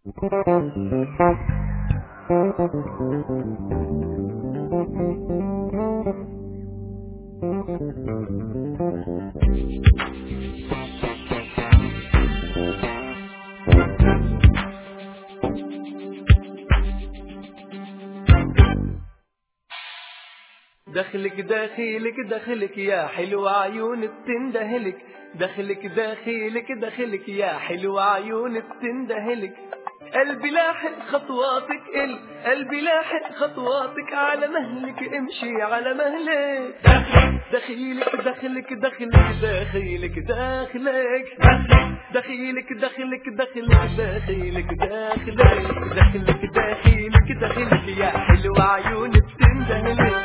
دخلك داخلك دخلك يا حلو عيون بتندهلك، دخلك داخلك دخلك يا حلو عيون بتندهلك. قلبي لاحق خطواتك قلبي لاحق خطواتك، على مهلك امشي على مهلك. دخيلك دخلك دخلك داخلك داخلك دخيلك دخلك دخلك داخلك داخلك دخلك داخلك دخلك يا حلو عيون بتندهلك،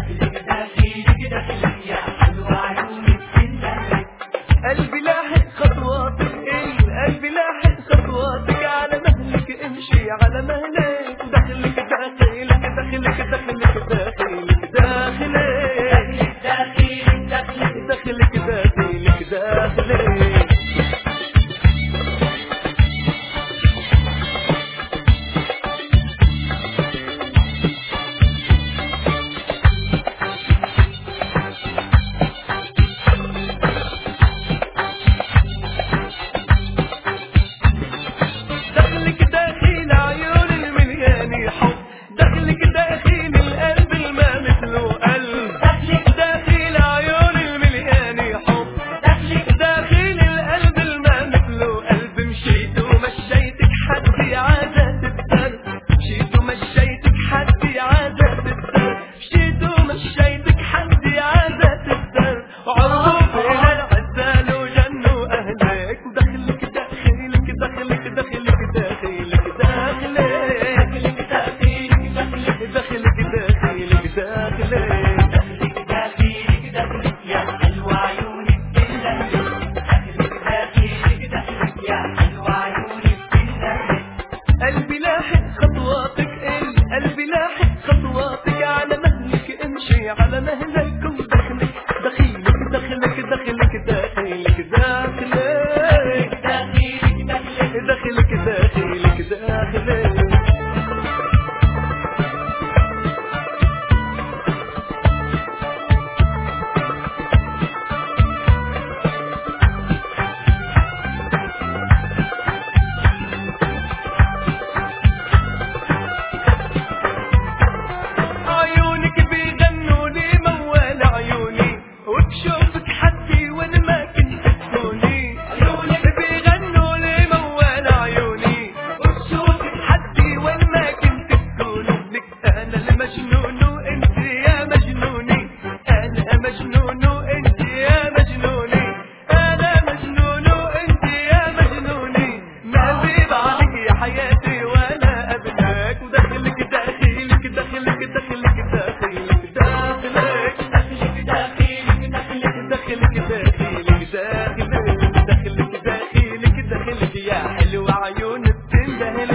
قلبي لاحق خطواتك قلبي لاحق خطواتك، على مهلك امشي على مهلك. دخلك داخلك دخلك دخلك داخلك داخلك دخلك داخلك داخلك. قلبي لاحق خطواتك قلبي لاحق خطواتك، على مهلك امشي على مهلك. ودخلك دخيلك دخلك دخلك داخلك داخلك دخلك داخلك داخلك. دخلك داخلك دخلك يا حلو عيون بتندهلك.